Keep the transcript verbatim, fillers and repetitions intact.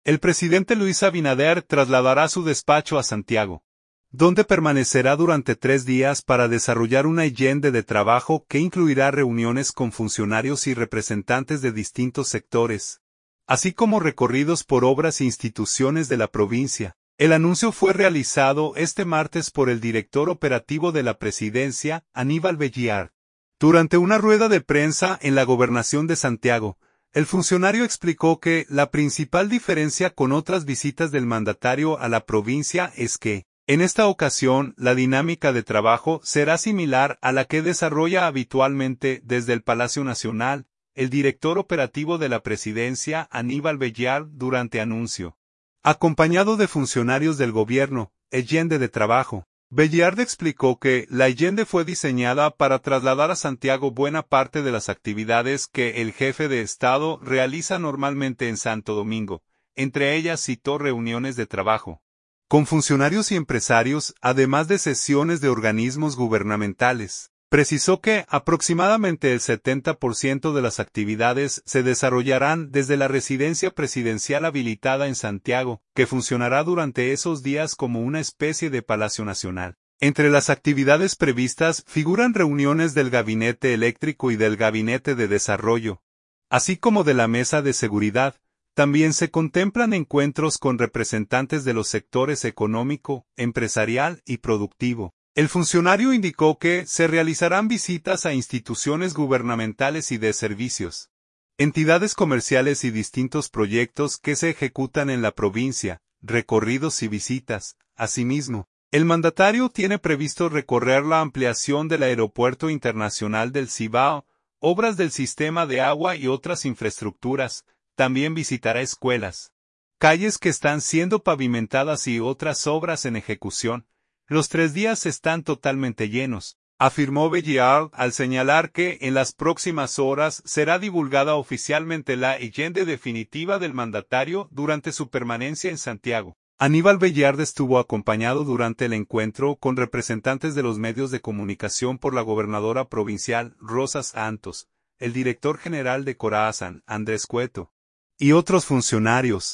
El presidente Luis Abinader trasladará su despacho a Santiago, donde permanecerá durante tres días para desarrollar una agenda de trabajo que incluirá reuniones con funcionarios y representantes de distintos sectores, así como recorridos por obras e instituciones de la provincia. El anuncio fue realizado este martes por el director operativo de la presidencia, Aníbal Belliard. Durante una rueda de prensa en la Gobernación de Santiago, el funcionario explicó que la principal diferencia con otras visitas del mandatario a la provincia es que, en esta ocasión, la dinámica de trabajo será similar a la que desarrolla habitualmente desde el Palacio Nacional, el director operativo de la presidencia, Aníbal Belliard, durante anuncio. Acompañado de funcionarios del gobierno, Allende de Trabajo, Belliard explicó que la Allende fue diseñada para trasladar a Santiago buena parte de las actividades que el jefe de Estado realiza normalmente en Santo Domingo, entre ellas citó reuniones de trabajo con funcionarios y empresarios, además de sesiones de organismos gubernamentales. Precisó que aproximadamente el setenta por ciento de las actividades se desarrollarán desde la residencia presidencial habilitada en Santiago, que funcionará durante esos días como una especie de Palacio Nacional. Entre las actividades previstas figuran reuniones del Gabinete Eléctrico y del Gabinete de Desarrollo, así como de la Mesa de Seguridad. También se contemplan encuentros con representantes de los sectores económico, empresarial y productivo. El funcionario indicó que se realizarán visitas a instituciones gubernamentales y de servicios, entidades comerciales y distintos proyectos que se ejecutan en la provincia, recorridos y visitas. Asimismo, el mandatario tiene previsto recorrer la ampliación del Aeropuerto Internacional del Cibao, obras del sistema de agua y otras infraestructuras. También visitará escuelas, calles que están siendo pavimentadas y otras obras en ejecución. Los tres días están totalmente llenos, afirmó Belliard al señalar que en las próximas horas será divulgada oficialmente la agenda definitiva del mandatario durante su permanencia en Santiago. Aníbal Belliard estuvo acompañado durante el encuentro con representantes de los medios de comunicación por la gobernadora provincial, Rosa Santos, el director general de Corazán, Andrés Cueto, y otros funcionarios.